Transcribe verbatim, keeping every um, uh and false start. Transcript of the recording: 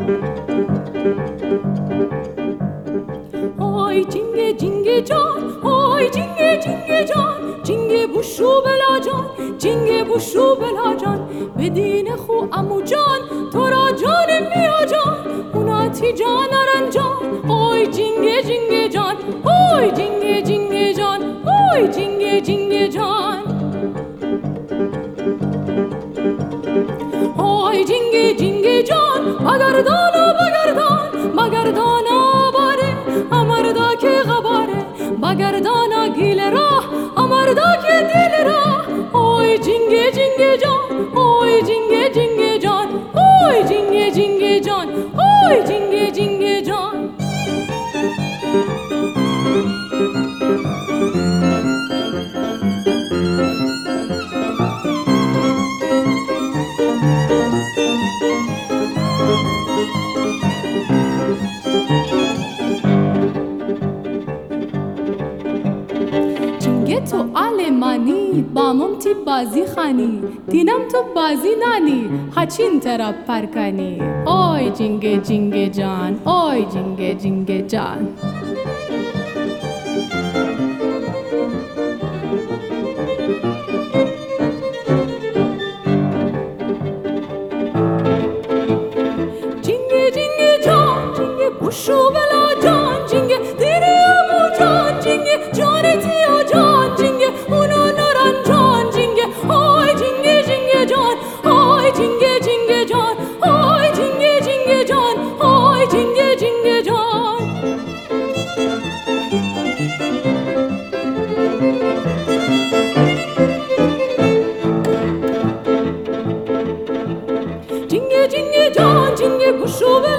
آی جینگه جینگه جان، آی جینگه جینگه جان، جینگه بوشو بلا جان، جینگه بوشو بلا جان، بدین خو امو جان، تو را جان میا جان، اوناتی جان ارن جان، آی جینگه جینگه جان، آی جینگه جینگه جان، آی جینگه جینگه جان. آی جینگه جینگه جان، بگردان و بگردان، بگردان آواره امردا که غباره، بگردان گیل راه امردا که دل راه. آی جینگه جینگه جان، آی جینگه جینگه جان، آی جینگه جینگه جان، آی جینگه جینگه جان. جینگه تو آلمانی بامم تی بازی خانی، دینم تو بازی نانی هچین طرف پرکنی. آی جینگه جینگه جان، آی جینگه جینگه جان. جینگه جینگه جان، جینگه بوشو بلا جان، جینگه دیری امو جان، جینگه جان تیا جان، جینگه اونو نران جان، جینگه آی جینگه جینگه جان، آی جینگه جینگه جان، آی جینگه جینگه جان، آی جینگه جینگه جان. جینگه جینگه جان، جینگه بوشو